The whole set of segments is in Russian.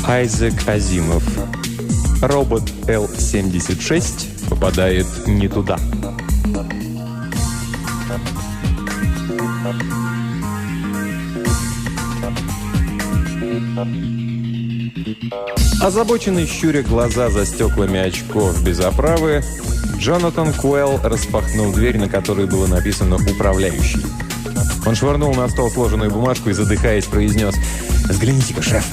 Айзек Азимов. Робот Л-76 попадает не туда. Озабоченный, щуря глаза за стеклами очков без оправы, Джонатан Куэлл распахнул дверь, на которой было написано «Управляющий». Он швырнул на стол сложенную бумажку и, задыхаясь, произнес: «Взгляните-ка, шеф».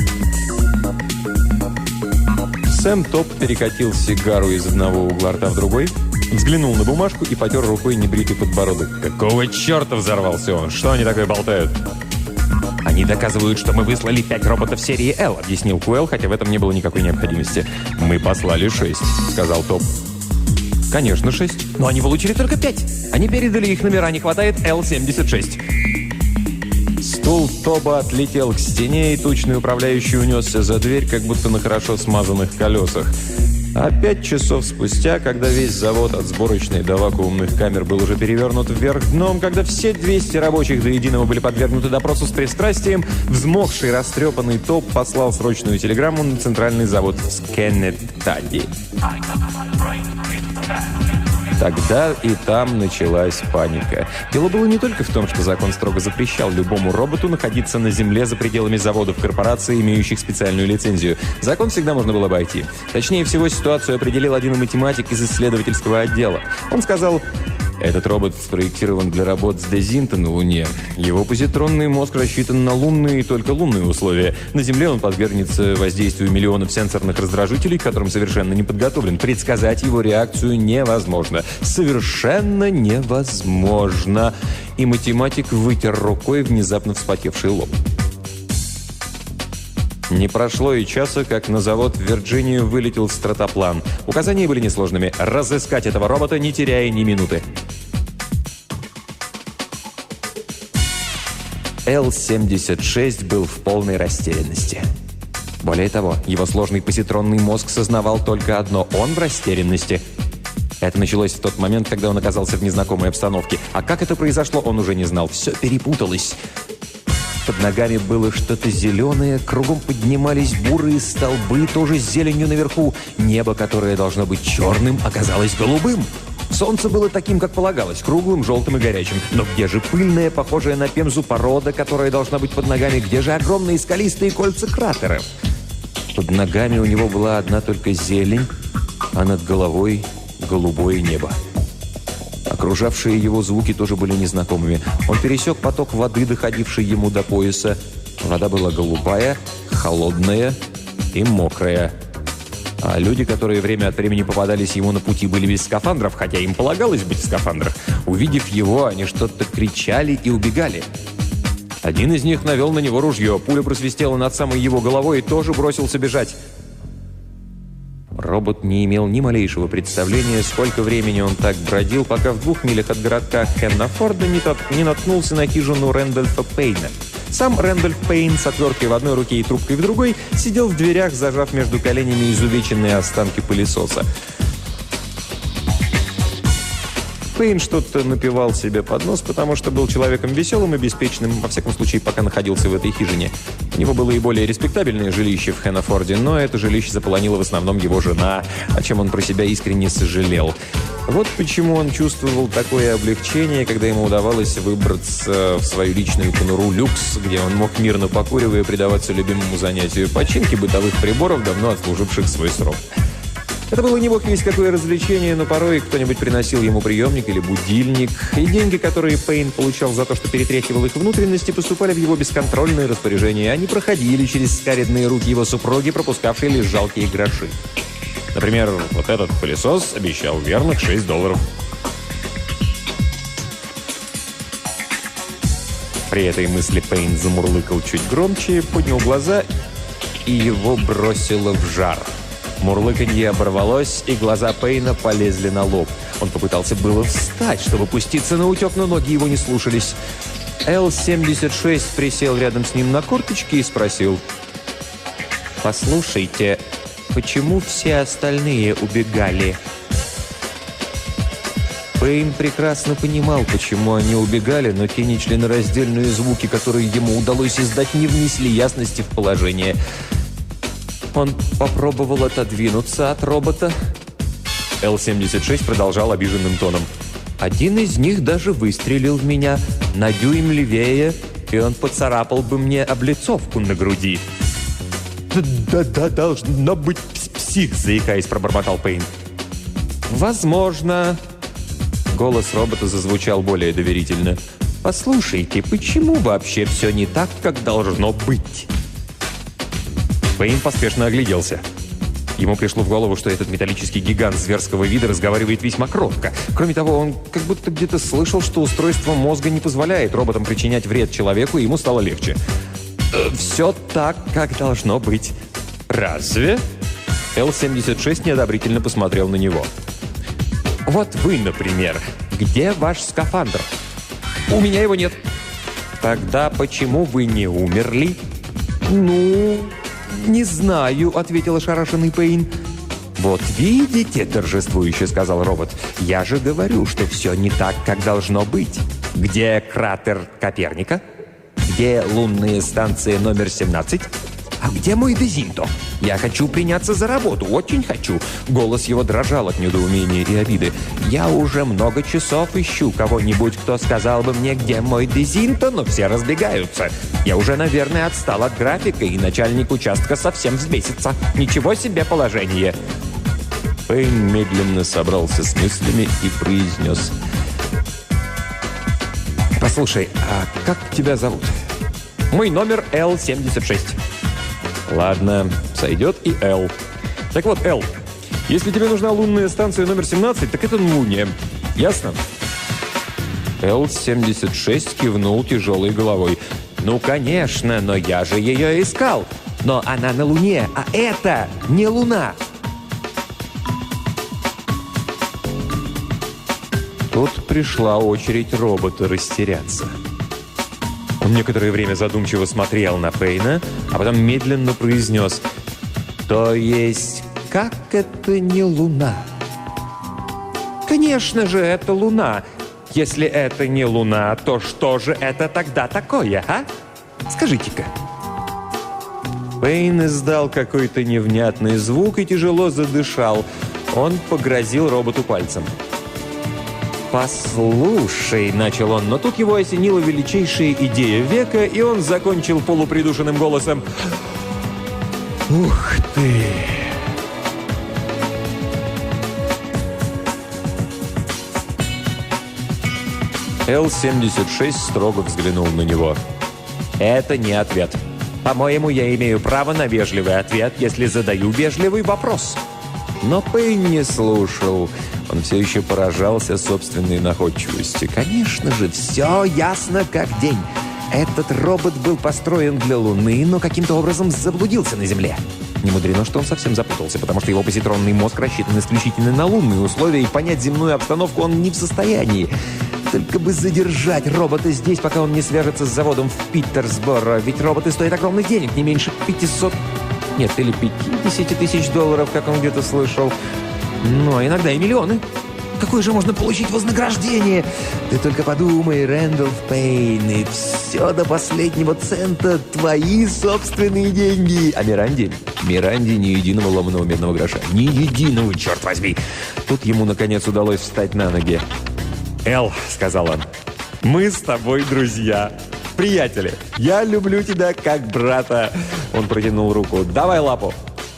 Сэм Топ перекатил сигару из одного угла рта в другой, взглянул на бумажку и потер рукой небритый подбородок. «Какого черта?» — взорвался он. «Что они такое болтают?» «Они доказывают, что мы выслали 5 роботов серии L», — объяснил Куэлл, хотя в этом не было никакой необходимости. «Мы послали 6», — сказал Топ. «Конечно, 6. Но они получили только 5. Они передали их номера, не хватает L-76». Стул Тоба отлетел к стене, и тучный управляющий унесся за дверь, как будто на хорошо смазанных колесах. А 5 часов спустя, когда весь завод от сборочной до вакуумных камер был уже перевернут вверх дном, когда все 200 рабочих до единого были подвергнуты допросу с пристрастием, взмокший, растрепанный Топ послал срочную телеграмму на центральный завод в Скеннеттаде. Тогда и там началась паника. Дело было не только в том, что закон строго запрещал любому роботу находиться на земле за пределами заводов корпораций, имеющих специальную лицензию. Закон всегда можно было обойти. Точнее всего, ситуацию определил один математик из исследовательского отдела. Он сказал: «Этот робот спроектирован для работ с Дезинта на Луне. Его позитронный мозг рассчитан на лунные и только лунные условия. На Земле он подвергнется воздействию миллионов сенсорных раздражителей, к которым совершенно не подготовлен. Предсказать его реакцию невозможно. Совершенно невозможно». И математик вытер рукой внезапно вспотевший лоб. Не прошло и часа, как на завод в Вирджинию вылетел стратоплан. Указания были несложными: разыскать этого робота, не теряя ни минуты. Л-76 был в полной растерянности. Более того, его сложный позитронный мозг сознавал только одно: он в растерянности. Это началось в тот момент, когда он оказался в незнакомой обстановке. А как это произошло, он уже не знал. Все перепуталось. Под ногами было что-то зеленое, кругом поднимались бурые столбы, тоже с зеленью наверху. Небо, которое должно быть черным, оказалось голубым. Солнце было таким, как полагалось, круглым, желтым и горячим. Но где же пыльная, похожая на пемзу порода, которая должна быть под ногами? Где же огромные скалистые кольца кратеров? Под ногами у него была одна только зелень, а над головой голубое небо. Окружавшие его звуки тоже были незнакомыми. Он пересек поток воды, доходивший ему до пояса. Вода была голубая, холодная и мокрая. А люди, которые время от времени попадались ему на пути, были без скафандров, хотя им полагалось быть в скафандрах. Увидев его, они что-то кричали и убегали. Один из них навел на него ружье. Пуля просвистела над самой его головой и тоже бросился бежать. Робот не имел ни малейшего представления, сколько времени он так бродил, пока в 2 милях от городка Хеннафорда не наткнулся на хижину Рэндольфа Пейна. Сам Рэндольф Пейн с отверткой в одной руке и трубкой в другой сидел в дверях, зажав между коленями изувеченные останки пылесоса. Пейн что-то напевал себе под нос, потому что был человеком веселым и беспечным, во всяком случае, пока находился в этой хижине. У него было и более респектабельное жилище в Хеннафорде, но это жилище заполонила в основном его жена, о чем он про себя искренне сожалел. Вот почему он чувствовал такое облегчение, когда ему удавалось выбраться в свою личную конуру «Люкс», где он мог, мирно покуривая, предаваться любимому занятию починки бытовых приборов, давно отслуживших свой срок. Это было не бог весть какое развлечение, но порой кто-нибудь приносил ему приемник или будильник, и деньги, которые Пейн получал за то, что перетряхивал их внутренности, поступали в его бесконтрольное распоряжение. Они проходили через скаредные руки его супруги, пропускавшие лишь жалкие гроши. Например, вот этот пылесос обещал верных $6. При этой мысли Пейн замурлыкал чуть громче, поднял глаза, и его бросило в жар. Мурлыканье оборвалось, и глаза Пейна полезли на лоб. Он попытался было встать, чтобы пуститься на утек, но ноги его не слушались. Л-76 присел рядом с ним на корточки и спросил: «Послушайте, почему все остальные убегали?» Пейн прекрасно понимал, почему они убегали, но те нечленораздельные звуки, которые ему удалось издать, не внесли ясности в положение. Он попробовал отодвинуться от робота. Л-76 продолжал обиженным тоном. «Один из них даже выстрелил в меня на дюйм левее, и он поцарапал бы мне облицовку на груди». «Да, должно быть псих», — заикаясь, пробормотал Пейн. «Возможно». Голос робота зазвучал более доверительно. «Послушайте, почему вообще все не так, как должно быть?» Пейн поспешно огляделся. Ему пришло в голову, что этот металлический гигант зверского вида разговаривает весьма кротко. Кроме того, он как будто где-то слышал, что устройство мозга не позволяет роботам причинять вред человеку, и ему стало легче. «Все так, как должно быть». «Разве?» Л-76 неодобрительно посмотрел на него. «Вот вы, например. Где ваш скафандр?» «У меня его нет». «Тогда почему вы не умерли?» «Ну, не знаю», — ответил ошарашенный Пейн. «Вот видите», — торжествующе сказал робот, «я же говорю, что все не так, как должно быть. Где кратер Коперника? Где лунная станция номер 17? А где мой Дезинто? Я хочу приняться за работу, очень хочу». Голос его дрожал от недоумения и обиды. «Я уже много часов ищу кого-нибудь, кто сказал бы мне, где мой Дезинто, но все разбегаются. Я уже, наверное, отстал от графика, и начальник участка совсем взбесится. Ничего себе положение!» Пейн медленно собрался с мыслями и произнес: «Послушай, а как тебя зовут?» «Мой номер Л-76». «Ладно, сойдет и Л. Так вот, Л, если тебе нужна лунная станция номер 17, так это на Луне. Ясно?» Л-76 кивнул тяжелой головой. «Ну, конечно, но я же ее искал. Но она на Луне, а это не Луна». Тут пришла очередь робота растеряться. Он некоторое время задумчиво смотрел на Пейна, а потом медленно произнес: «То есть, как это не Луна?» «Конечно же, это Луна. Если это не Луна, то что же это тогда такое, а? Скажите-ка». Пейн издал какой-то невнятный звук и тяжело задышал. Он погрозил роботу пальцем. «Послушай», — начал он, но тут его осенила величайшая идея века, и он закончил полупридушенным голосом: «Ух ты!» Л-76 строго взглянул на него. «Это не ответ. По-моему, я имею право на вежливый ответ, если задаю вежливый вопрос». Но Пейн не слушал. Он все еще поражался собственной находчивости. Конечно же, все ясно как день. Этот робот был построен для Луны, но каким-то образом заблудился на Земле. Не мудрено, что он совсем запутался, потому что его позитронный мозг рассчитан исключительно на лунные условия, и понять земную обстановку он не в состоянии. Только бы задержать робота здесь, пока он не свяжется с заводом в Питерсборо. Ведь роботы стоят огромных денег, не меньше 500... Нет, или 50 тысяч долларов, как он где-то слышал. Ну, а иногда и миллионы. Какое же можно получить вознаграждение? Ты только подумай, Рэндалф Пейн, и все до последнего цента твои собственные деньги. А Миранде ни единого ломаного медного гроша. Ни единого, черт возьми. Тут ему, наконец, удалось встать на ноги. «Эл», — сказал он, — «мы с тобой друзья. Приятели, я люблю тебя как брата». Он протянул руку. «Давай лапу».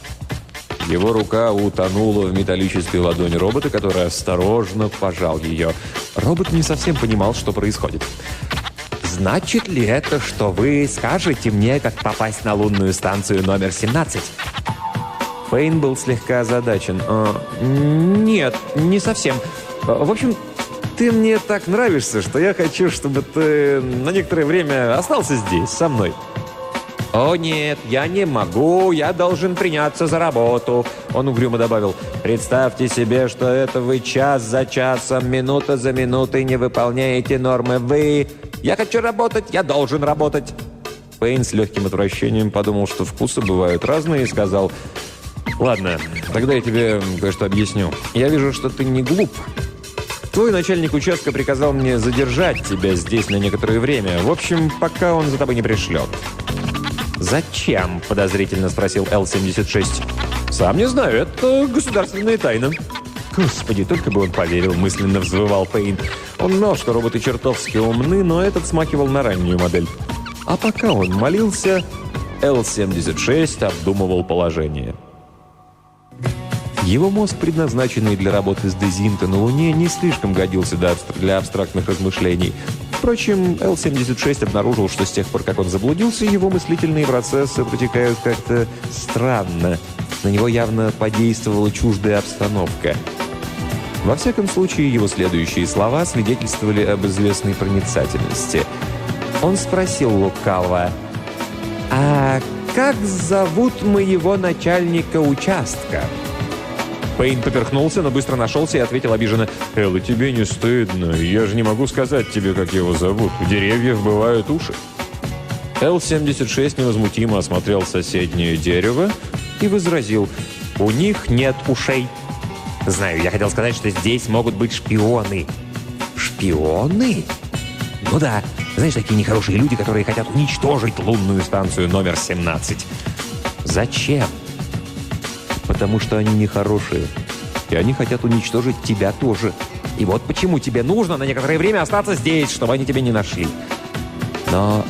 Его рука утонула в металлической ладони робота, который осторожно пожал ее. Робот не совсем понимал, что происходит. «Значит ли это, что вы скажете мне, как попасть на лунную станцию номер 17?» Пейн был слегка озадачен. «Нет, не совсем. В общем, ты мне так нравишься, что я хочу, чтобы ты на некоторое время остался здесь, со мной». «О нет, я не могу, я должен приняться за работу», — он угрюмо добавил. «Представьте себе, что это вы час за часом, минута за минутой не выполняете нормы. Вы... Я хочу работать, я должен работать». Пейн с легким отвращением подумал, что вкусы бывают разные, и сказал: «Ладно, тогда я тебе кое-что объясню. Я вижу, что ты не глуп. Твой начальник участка приказал мне задержать тебя здесь на некоторое время. В общем, пока он за тобой не пришлет. «Зачем?» – подозрительно спросил Л-76. «Сам не знаю, это государственная тайна». «Господи, только бы он поверил», – мысленно взвывал Пейн. Он знал, что роботы чертовски умны, но этот смахивал на раннюю модель. А пока он молился, Л-76 обдумывал положение. Его мозг, предназначенный для работы с Дезинто на Луне, не слишком годился для абстрактных размышлений. Впрочем, Л-76 обнаружил, что с тех пор, как он заблудился, его мыслительные процессы протекают как-то странно. На него явно подействовала чуждая обстановка. Во всяком случае, его следующие слова свидетельствовали об известной проницательности. Он спросил лукаво: «А как зовут моего начальника участка?» Пейн поперхнулся, но быстро нашелся и ответил обиженно: «Элла, тебе не стыдно? Я же не могу сказать тебе, как его зовут. У деревьев бывают уши». Л-76 невозмутимо осмотрел соседнее дерево и возразил: «У них нет ушей». «Знаю, я хотел сказать, что здесь могут быть шпионы». «Шпионы?» «Ну да. Знаешь, такие нехорошие люди, которые хотят уничтожить лунную станцию номер 17. «Зачем?» «Потому что они нехорошие. И они хотят уничтожить тебя тоже. И вот почему тебе нужно на некоторое время остаться здесь, чтобы они тебя не нашли». Но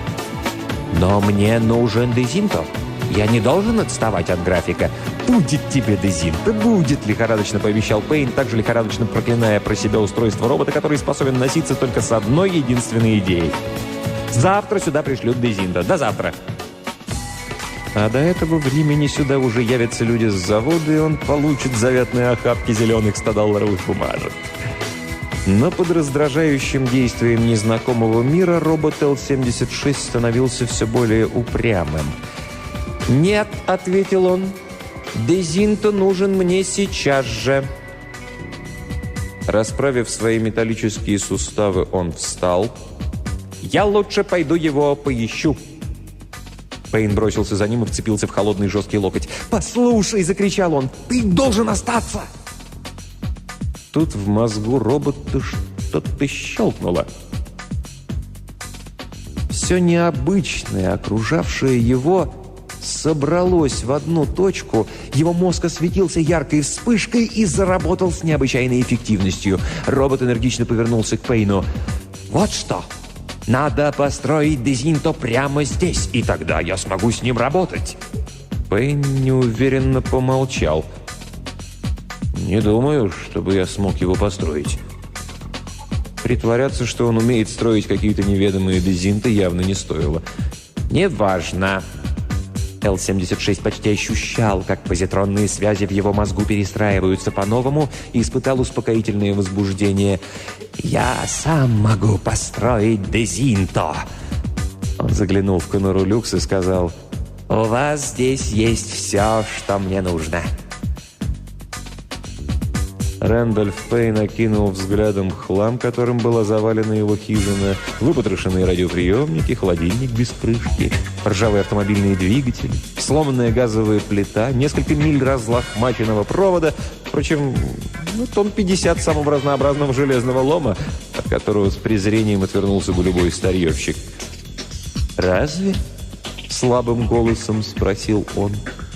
мне нужен Дезинто. Я не должен отставать от графика. «Будет тебе Дезинто, будет!» — лихорадочно пообещал Пейн, также лихорадочно проклиная про себя устройство робота, который способен носиться только с одной единственной идеей. «Завтра сюда пришлют Дезинто. До завтра!» А до этого времени сюда уже явятся люди с завода, и он получит заветные охапки зеленых 100-долларовых бумажек. Но под раздражающим действием незнакомого мира робот Л-76 становился все более упрямым. «Нет», — ответил он, — «Дезинто нужен мне сейчас же». Расправив свои металлические суставы, он встал. «Я лучше пойду его поищу». Пейн бросился за ним и вцепился в холодный жесткий локоть. «Послушай!» — закричал он. «Ты должен остаться!» Тут в мозгу робота что-то щелкнуло. Все необычное, окружавшее его, собралось в одну точку. Его мозг осветился яркой вспышкой и заработал с необычайной эффективностью. Робот энергично повернулся к Пейну. «Вот что! Надо построить Дезинто прямо здесь, и тогда я смогу с ним работать». Пейн неуверенно помолчал. «Не думаю, чтобы я смог его построить». Притворяться, что он умеет строить какие-то неведомые Дезинто, явно не стоило. «Неважно». Л-76 почти ощущал, как позитронные связи в его мозгу перестраиваются по-новому, и испытал успокоительное возбуждение. «Я сам могу построить Дезинто!» Он заглянул в конуру люкс и сказал: «У вас здесь есть все, что мне нужно». Рэндольф Пейн окинул взглядом хлам, которым была завалена его хижина, выпотрошенные радиоприемники, холодильник без крышки, ржавые автомобильные двигатели, сломанная газовая плита, несколько миль разлохмаченного провода, впрочем, тонн 50 самого разнообразного железного лома, от которого с презрением отвернулся бы любой старьевщик. «Разве?» — слабым голосом спросил он.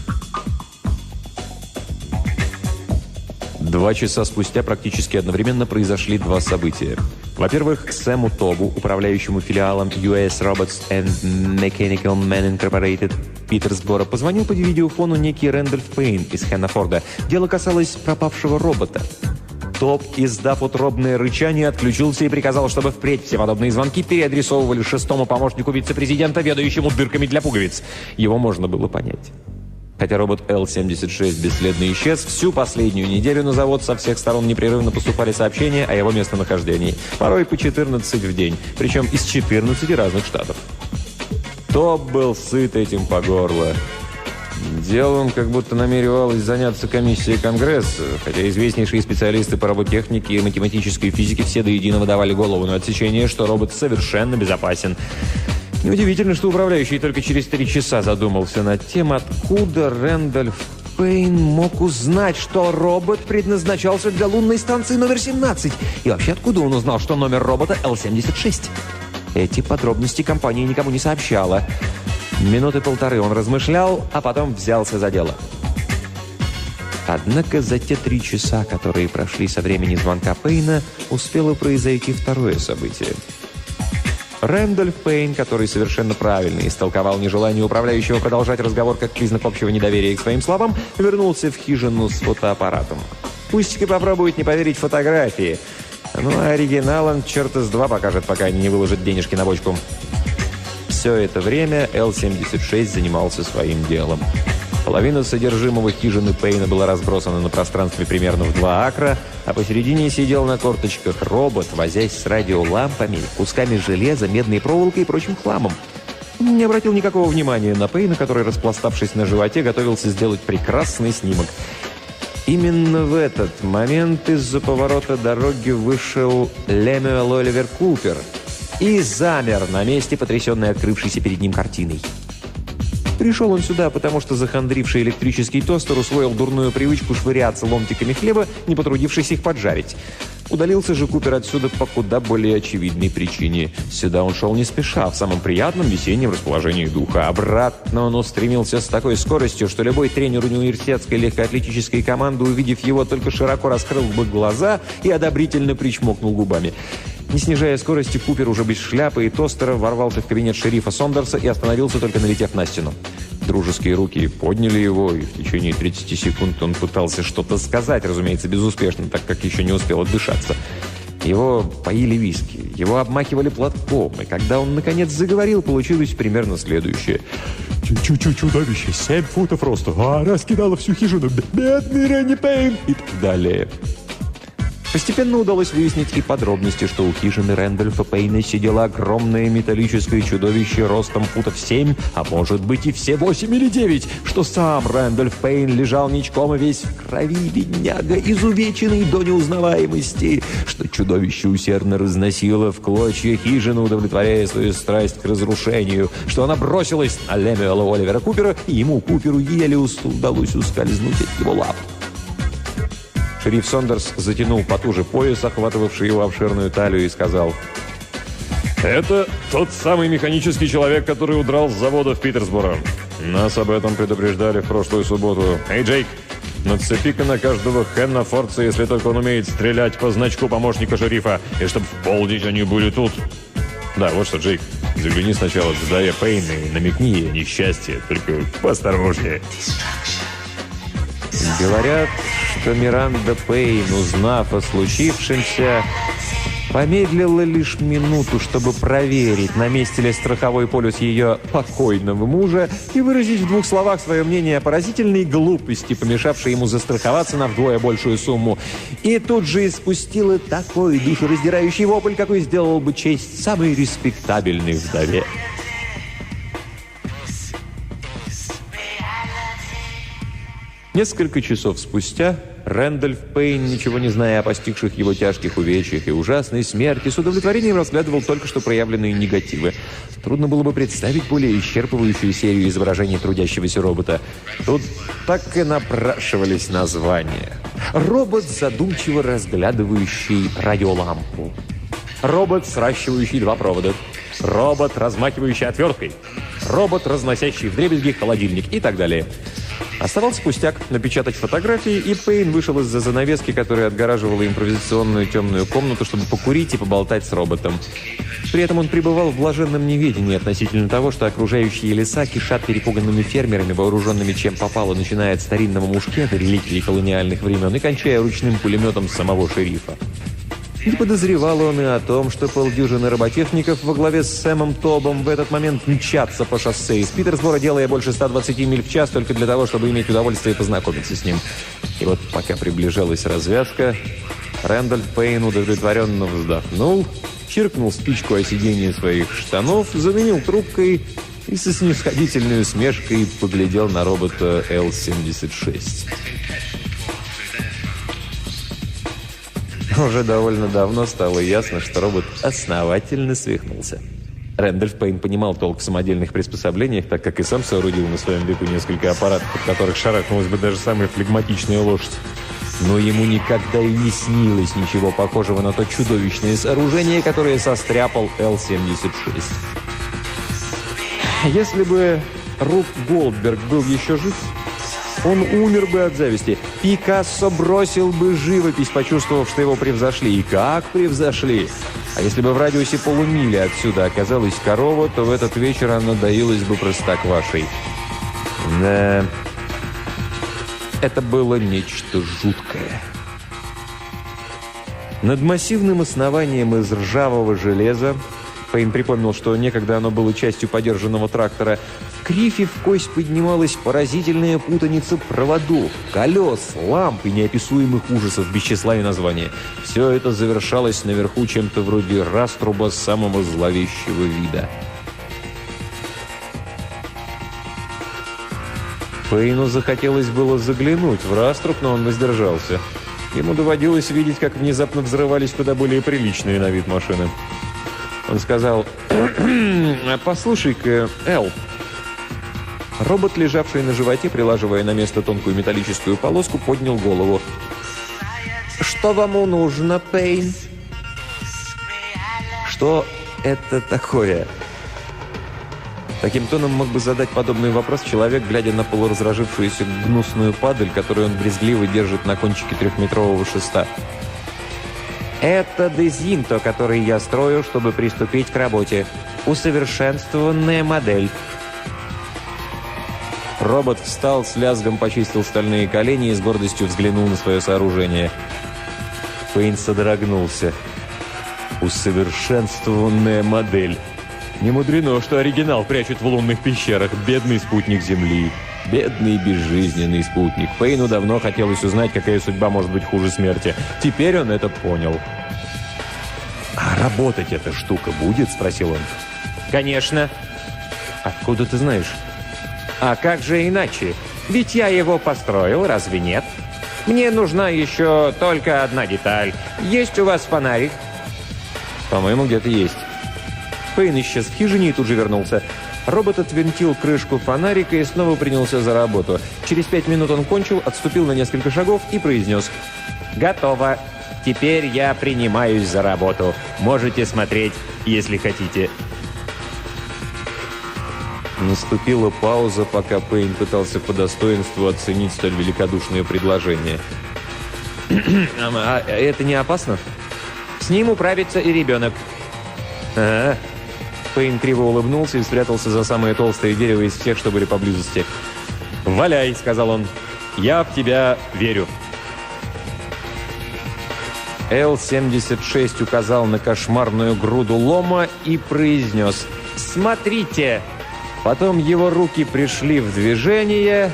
2 часа спустя практически одновременно произошли 2 события. Во-первых, Сэму Тобу, управляющему филиалом US Robots and Mechanical Man Incorporated Питерсбора, позвонил по видеофону некий Рэндольф Пейн из Хэннафорда. Дело касалось пропавшего робота. Тоб, издав утробное рычание, отключился и приказал, чтобы впредь все подобные звонки переадресовывали 6-му помощнику вице-президента, ведающему дырками для пуговиц. Его можно было понять. Хотя робот Л-76 бесследно исчез, всю последнюю неделю на завод со всех сторон непрерывно поступали сообщения о его местонахождении. Порой по 14 в день, причем из 14 разных штатов. Тоб был сыт этим по горло. Делом как будто намеревалась заняться комиссия Конгресса, хотя известнейшие специалисты по роботехнике и математической физике все до единого давали голову на отсечение, что робот совершенно безопасен. Неудивительно, что управляющий только через 3 часа задумался над тем, откуда Рэндольф Пейн мог узнать, что робот предназначался для лунной станции номер 17. И вообще, откуда он узнал, что номер робота Л-76? Эти подробности компания никому не сообщала. Минуты полторы он размышлял, а потом взялся за дело. Однако за те 3 часа, которые прошли со времени звонка Пейна, успело произойти второе событие. Рэндольф Пейн, который совершенно правильно истолковал нежелание управляющего продолжать разговор как признак общего недоверия к своим словам, вернулся в хижину с фотоаппаратом. Пусть-ка попробует не поверить фотографии. Ну, а оригинал он черта с два покажет, пока не выложит денежки на бочку. Все это время Л-76 занимался своим делом. Половина содержимого хижины Пейна была разбросана на пространстве примерно в 2 акра, а посередине сидел на корточках робот, возясь с радиолампами, кусками железа, медной проволокой и прочим хламом. Он не обратил никакого внимания на Пейна, который, распластавшись на животе, готовился сделать прекрасный снимок. Именно в этот момент из-за поворота дороги вышел Лемюэл Оливер Купер и замер на месте, потрясенный открывшейся перед ним картиной. Пришел он сюда, потому что захандривший электрический тостер усвоил дурную привычку швыряться ломтиками хлеба, не потрудившись их поджарить. Удалился же Купер отсюда по куда более очевидной причине. Сюда он шел не спеша, в самом приятном весеннем расположении духа. Обратно он устремился с такой скоростью, что любой тренер университетской легкоатлетической команды, увидев его, только широко раскрыл бы глаза и одобрительно причмокнул губами. Не снижая скорости, Купер уже без шляпы и тостера ворвался в кабинет шерифа Сондерса и остановился, только налетев на стену. Дружеские руки подняли его, и в течение 30 секунд он пытался что-то сказать, разумеется, безуспешно, так как еще не успел отдышаться. Его поили виски, его обмахивали платком, и когда он, наконец, заговорил, получилось примерно следующее. «Чудовище, 7 футов роста, раскидало всю хижину, бедный Ренни Пейн!» и так далее. Постепенно удалось выяснить и подробности, что у хижины Рэндольфа Пейна сидело огромное металлическое чудовище ростом футов 7, а может быть и все 8 или 9, что сам Рэндольф Пейн лежал ничком и весь в крови, бедняга, изувеченный до неузнаваемости, что чудовище усердно разносило в клочья хижину, удовлетворяя свою страсть к разрушению, что она бросилась на Лемюэла Оливера Купера, и ему, Куперу, еле удалось ускользнуть от его лап. Шериф Сондерс затянул потуже пояс, охватывавший его обширную талию, и сказал: «Это тот самый механический человек, который удрал с завода в Питерсборо. Нас об этом предупреждали в прошлую субботу. Эй, Джейк, нацепи-ка на каждого Хенна Форца, если только он умеет стрелять по значку помощника шерифа, и чтобы в полдень они были тут. Да, вот что, Джейк, загляни сначала в Дая Пейна и намекни ей несчастье, только поосторожнее». Говорят, что Миранда Пейн, узнав о случившемся, помедлила лишь минуту, чтобы проверить, на месте ли страховой полюс ее покойного мужа, и выразить в 2 словах свое мнение о поразительной глупости, помешавшей ему застраховаться на вдвое большую сумму. И тут же испустила такой душераздирающий вопль, какой сделал бы честь самой респектабельной вдове. Несколько часов спустя Рэндольф Пейн, ничего не зная о постигших его тяжких увечьях и ужасной смерти, с удовлетворением разглядывал только что проявленные негативы. Трудно было бы представить более исчерпывающую серию изображений трудящегося робота. Тут так и напрашивались названия. Робот, задумчиво разглядывающий радиолампу. Робот, сращивающий 2 провода. Робот, размахивающий отверткой. Робот, разносящий вдребезги холодильник и так далее. Оставался пустяк — напечатать фотографии, и Пейн вышел из-за занавески, которая отгораживала импровизационную темную комнату, чтобы покурить и поболтать с роботом. При этом он пребывал в блаженном неведении относительно того, что окружающие леса кишат перепуганными фермерами, вооруженными чем попало, начиная от старинного мушкета, реликвии колониальных времен, и кончая ручным пулеметом самого шерифа. Не подозревал он и о том, что полдюжины роботехников во главе с Сэмом Тобом в этот момент мчатся по шоссе из Питерсбора, делая больше 120 миль в час только для того, чтобы иметь удовольствие познакомиться с ним. И вот пока приближалась развязка, Рэндольф Пейн удовлетворенно вздохнул, чиркнул спичку о сиденье своих штанов, заменил трубкой и со снисходительной усмешкой поглядел на робота Л-76. Уже довольно давно стало ясно, что робот основательно свихнулся. Рэндольф Пейн понимал толк в самодельных приспособлениях, так как и сам соорудил на своем веку несколько аппаратов, от которых шарахнулась бы даже самая флегматичная лошадь. Но ему никогда и не снилось ничего похожего на то чудовищное сооружение, которое состряпал Л-76. Если бы Руп Голдберг был еще жив, он умер бы от зависти. Пикассо бросил бы живопись, почувствовав, что его превзошли. И как превзошли! А если бы в радиусе полумили отсюда оказалась корова, то в этот вечер она доилась бы простоквашей. Да, это было нечто жуткое. Над массивным основанием из ржавого железа, Пейн припомнил, что некогда оно было частью подержанного трактора, в крифе в кость поднималась поразительная путаница проводов, колес, ламп и неописуемых ужасов без числа и названия. Все это завершалось наверху чем-то вроде раструба самого зловещего вида. Пейну захотелось было заглянуть в раструб, но он воздержался. Ему доводилось видеть, как внезапно взрывались куда более приличные на вид машины. Он сказал: «Послушай-ка, Эл». Робот, лежавший на животе, прилаживая на место тонкую металлическую полоску, поднял голову. «Что вам нужно, Пейн?» «Что это такое?» Таким тоном мог бы задать подобный вопрос человек, глядя на полуразражившуюся гнусную падаль, которую он брезгливо держит на кончике 3-метрового шеста. «Это дезинто, который я строю, чтобы приступить к работе. Усовершенствованная модель». Робот встал, с лязгом почистил стальные колени и с гордостью взглянул на свое сооружение. Пейн содрогнулся. «Усовершенствованная модель». Не мудрено, что оригинал прячут в лунных пещерах. Бедный спутник Земли. Бедный безжизненный спутник. Пейну давно хотелось узнать, какая судьба может быть хуже смерти. Теперь он это понял. «А работать эта штука будет?» – спросил он. «Конечно». «Откуда ты знаешь?» «А как же иначе? Ведь я его построил, разве нет? Мне нужна еще только одна деталь. Есть у вас фонарик?» «По-моему, где-то есть». Пейн исчез в хижине и тут же вернулся. Робот отвинтил крышку фонарика и снова принялся за работу. Через 5 минут он кончил, отступил на несколько шагов и произнес: «Готово. Теперь я принимаюсь за работу. Можете смотреть, если хотите». Наступила пауза, пока Пейн пытался по достоинству оценить столь великодушное предложение. «А это не опасно?» «С ним управится и ребенок». «Ага». Пейн криво улыбнулся и спрятался за самое толстое дерево из всех, что были поблизости. «Валяй», — сказал он. «Я в тебя верю». Л-76 указал на кошмарную груду лома и произнес: «Смотрите!» Потом его руки пришли в движение.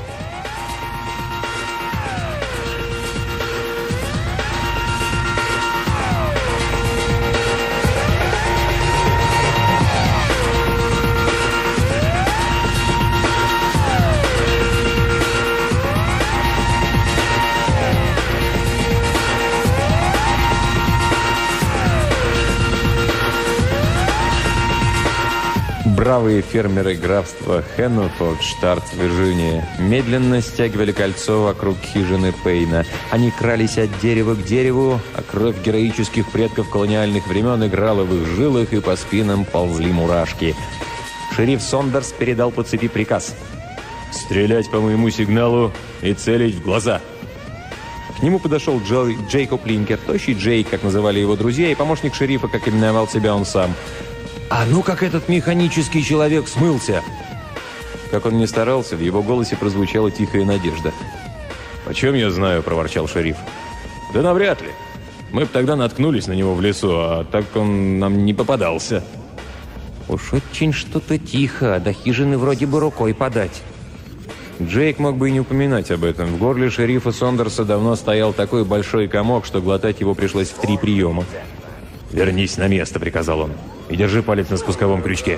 Бравые фермеры графства Хеннефорд, штат Вирджиния, медленно стягивали кольцо вокруг хижины Пейна. Они крались от дерева к дереву, а кровь героических предков колониальных времен играла в их жилах, и по спинам ползли мурашки. Шериф Сондерс передал по цепи приказ: «Стрелять по моему сигналу и целить в глаза». К нему подошел Джейкоб Линкер, тощий Джейк, как называли его друзья, и помощник шерифа, как именовал себя он сам. «А ну как этот механический человек смылся!» Как он ни старался, в его голосе прозвучала тихая надежда. «Почем я знаю?» – проворчал шериф. «Да навряд ли. Мы бы тогда наткнулись на него в лесу, а так он нам не попадался». «Уж очень что-то тихо, до хижины вроде бы рукой подать». Джейк мог бы и не упоминать об этом. В горле шерифа Сондерса давно стоял такой большой комок, что глотать его пришлось в 3 приема. «Вернись на место», — приказал он, — «и держи палец на спусковом крючке».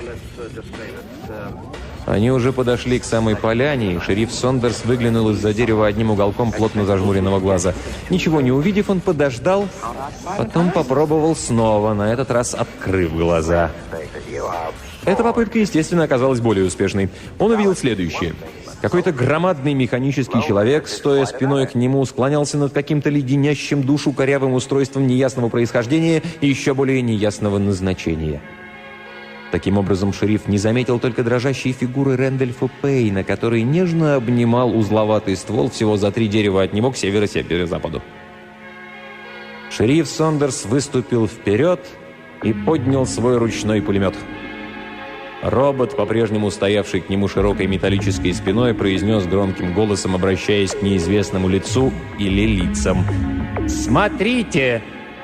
Они уже подошли к самой поляне, и шериф Сондерс выглянул из-за дерева одним уголком плотно зажмуренного глаза. Ничего не увидев, он подождал, потом попробовал снова, на этот раз открыв глаза. Эта попытка, естественно, оказалась более успешной. Он увидел следующее. Какой-то громадный механический человек, стоя спиной к нему, склонялся над каким-то леденящим душу корявым устройством неясного происхождения и еще более неясного назначения. Таким образом, шериф не заметил только дрожащей фигуры Рэндольфа Пейна, который нежно обнимал узловатый ствол всего за 3 дерева от него к северо-северо-западу. Шериф Сондерс выступил вперед и поднял свой ручной пулемет. Робот, по-прежнему стоявший к нему широкой металлической спиной, произнес громким голосом, обращаясь к неизвестному лицу или лицам: «Смотрите!»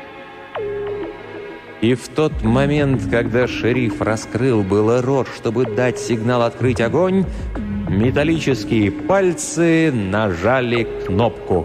И в тот момент, когда шериф раскрыл было рот, чтобы дать сигнал открыть огонь, металлические пальцы нажали кнопку.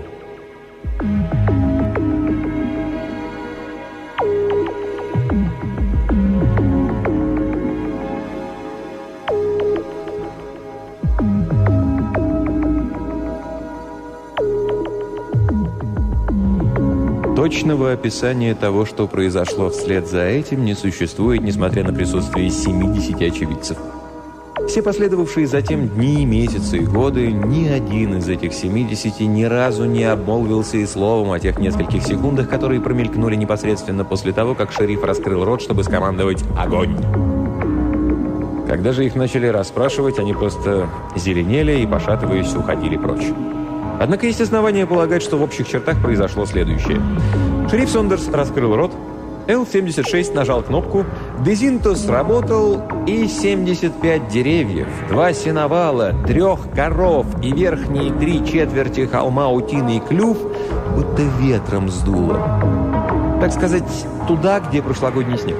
Точного описания того, что произошло вслед за этим, не существует, несмотря на присутствие 70 очевидцев. Все последовавшие затем дни, месяцы и годы, ни один из этих 70 ни разу не обмолвился и словом о тех нескольких секундах, которые промелькнули непосредственно после того, как шериф раскрыл рот, чтобы скомандовать «Огонь!». Когда же их начали расспрашивать, они просто зеленели и, пошатываясь, уходили прочь. Однако есть основания полагать, что в общих чертах произошло следующее. Шериф Сондерс раскрыл рот, Л-76 нажал кнопку, Дезинто сработал, и 75 деревьев, 2 сеновала, 3 коров и верхние 3/4 холма Утиный Клюв будто ветром сдуло. Так сказать, туда, где прошлогодний снег.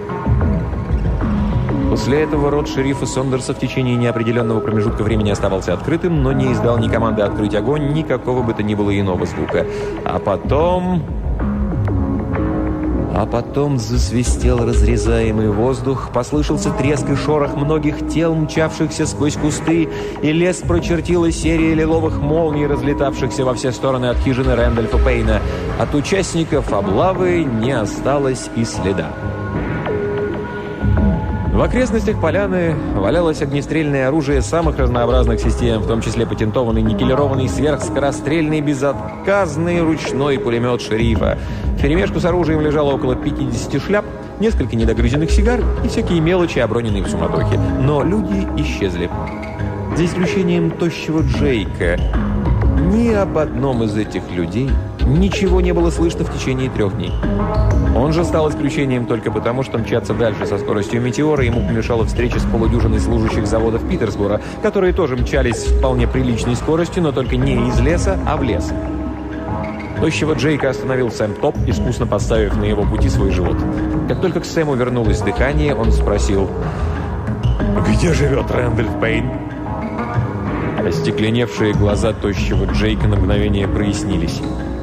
После этого рот шерифа Сондерса в течение неопределенного промежутка времени оставался открытым, но не издал ни команды открыть огонь, ни какого бы то ни было иного звука. А потом засвистел разрезаемый воздух, послышался треск и шорох многих тел, мчавшихся сквозь кусты, и лес прочертила серия лиловых молний, разлетавшихся во все стороны от хижины Рэндольфа Пейна. От участников облавы не осталось и следа. В окрестностях поляны валялось огнестрельное оружие самых разнообразных систем, в том числе патентованный никелированный сверхскорострельный безотказный ручной пулемет шерифа. Вперемешку с оружием лежало около 50 шляп, несколько недогрызенных сигар и всякие мелочи, оброненные в суматохе. Но люди исчезли. За исключением тощего Джейка. Ни об одном из этих людей ничего не было слышно в течение 3 дней. Он же стал исключением только потому, что мчаться дальше со скоростью метеора ему помешала встреча с полудюжиной служащих заводов Питерсбора, которые тоже мчались с вполне приличной скоростью, но только не из леса, а в лес. Тощего Джейка остановил Сэм Топ, искусно поставив на его пути свой живот. Как только к Сэму вернулось дыхание, он спросил: «Где живет Рэндольф Пейн?» Остекленевшие глаза тощего Джейка на мгновение прояснились.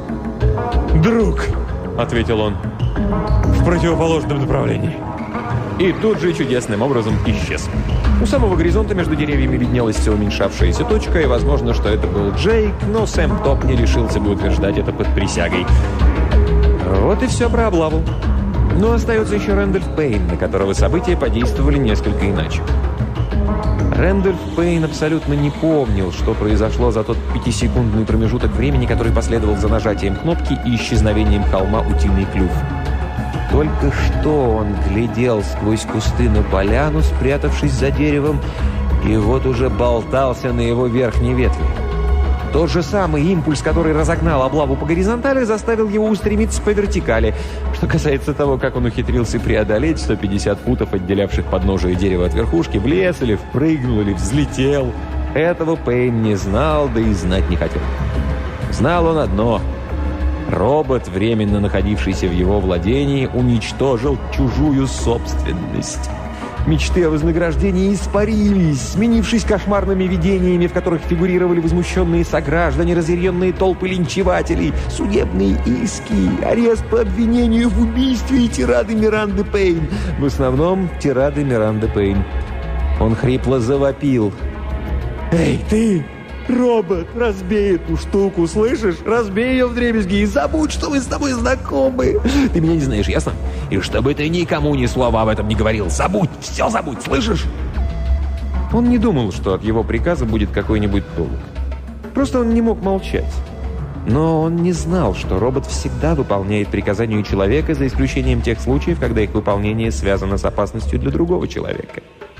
«Друг», — ответил он, — «в противоположном направлении». И тут же чудесным образом исчез. У самого горизонта между деревьями виднелась все уменьшавшаяся точка, и возможно, что это был Джейк, но Сэм Топ не решился бы утверждать это под присягой. Вот и все про облаву. Но остается еще Рэндольф Пейн, на которого события подействовали несколько иначе. Рэндольф Пейн абсолютно не помнил, что произошло за тот 5-секундный промежуток времени, который последовал за нажатием кнопки и исчезновением холма Утиный Клюв. Только что он глядел сквозь кусты на поляну, спрятавшись за деревом, и вот уже болтался на его верхней ветви. Тот же самый импульс, который разогнал облаву по горизонтали, заставил его устремиться по вертикали. Что касается того, как он ухитрился преодолеть 150 футов, отделявших подножие дерева от верхушки, в лес или впрыгнул, или взлетел, этого Пейн не знал, да и знать не хотел. Знал он одно: робот, временно находившийся в его владении, уничтожил чужую собственность. Мечты о вознаграждении испарились, сменившись кошмарными видениями, в которых фигурировали возмущенные сограждане, разъяренные толпы линчевателей, судебные иски, арест по обвинению в убийстве и тирады Миранды Пейн. В основном тирады Миранды Пейн. Он хрипло завопил: «Эй, ты! Робот, разбей эту штуку, слышишь? Разбей ее вдребезги и забудь, что мы с тобой знакомы. Ты меня не знаешь, ясно? И чтобы ты никому ни слова об этом не говорил. Забудь, все забудь, слышишь?» Он не думал, что от его приказа будет какой-нибудь толк. Просто он не мог молчать. Но он не знал, что робот всегда выполняет приказания человека, за исключением тех случаев, когда их выполнение связано с опасностью для другого человека.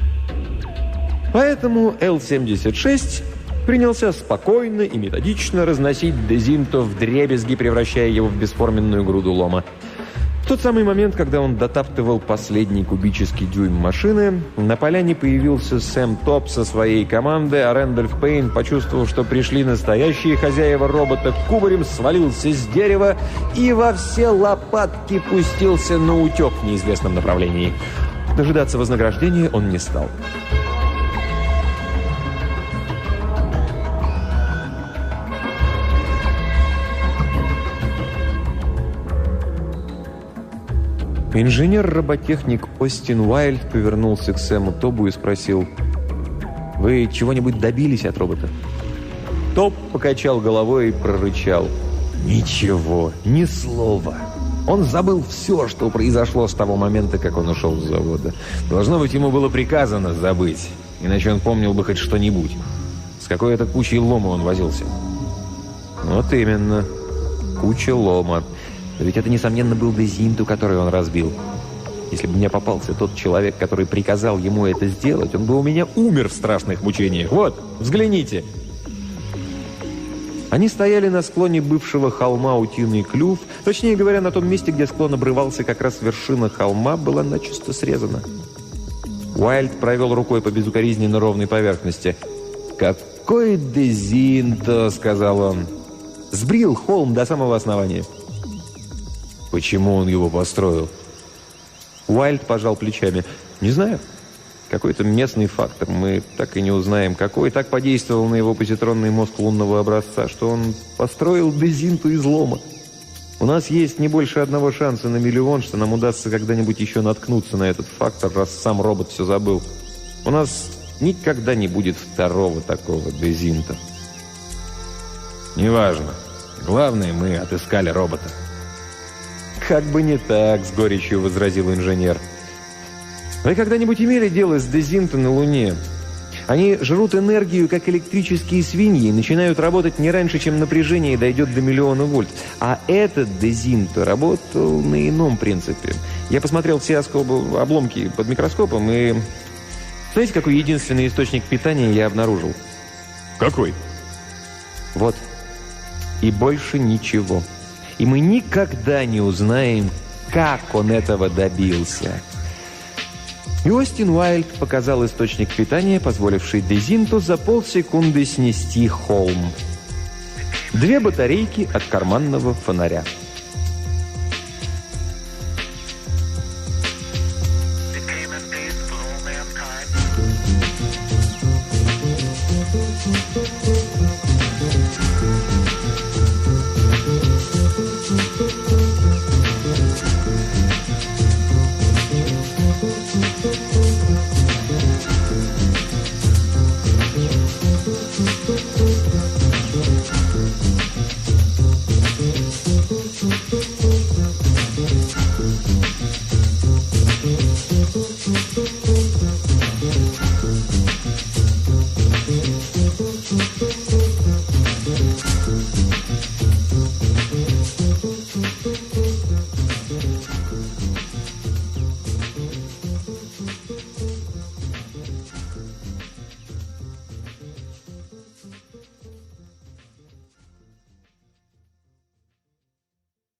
Поэтому Л-76 принялся спокойно и методично разносить Дезинто вдребезги, превращая его в бесформенную груду лома. В тот самый момент, когда он дотаптывал последний кубический дюйм машины, на поляне появился Сэм Топ со своей командой, а Рэндольф Пейн, почувствовав, что пришли настоящие хозяева робота, кубарем свалился с дерева и во все лопатки пустился на утек в неизвестном направлении. Дожидаться вознаграждения он не стал. Инженер-роботехник Остин Уайльд повернулся к Сэму Тобу и спросил: «Вы чего-нибудь добились от робота?» Тоб покачал головой и прорычал: «Ничего, ни слова. Он забыл все, что произошло с того момента, как он ушел с завода. Должно быть, ему было приказано забыть, иначе он помнил бы хоть что-нибудь. С какой-то кучей лома он возился». «Вот именно, куча лома. Ведь это, несомненно, был Дезинто, который он разбил. Если бы мне попался тот человек, который приказал ему это сделать, он бы у меня умер в страшных мучениях. Вот, взгляните!» Они стояли на склоне бывшего холма Утиный Клюв. Точнее говоря, на том месте, где склон обрывался, как раз вершина холма была начисто срезана. Уайльд провел рукой по безукоризненно ровной поверхности. «Какой Дезинто!» — сказал он. «Сбрил холм до самого основания». «Почему он его построил?» Уайльд пожал плечами. «Не знаю. Какой-то местный фактор. Мы так и не узнаем, какой. Так подействовал на его позитронный мозг лунного образца, что он построил Дезинто из лома. У нас есть не больше одного шанса на миллион, что нам удастся когда-нибудь еще наткнуться на этот фактор, раз сам робот все забыл. У нас никогда не будет второго такого Дезинто». «Неважно. Главное, мы отыскали робота». «Как бы не так», — с горечью возразил инженер. «Вы когда-нибудь имели дело с Дезинто на Луне? Они жрут энергию, как электрические свиньи, и начинают работать не раньше, чем напряжение дойдет до 1 000 000 вольт. А этот Дезинто работал на ином принципе. Я посмотрел все обломки под микроскопом, и... Знаете, какой единственный источник питания я обнаружил?» «Какой?» «Вот. И больше ничего. И мы никогда не узнаем, как он этого добился». И Остин Уайльд показал источник питания, позволивший Дезинто за полсекунды снести холм. 2 батарейки от карманного фонаря.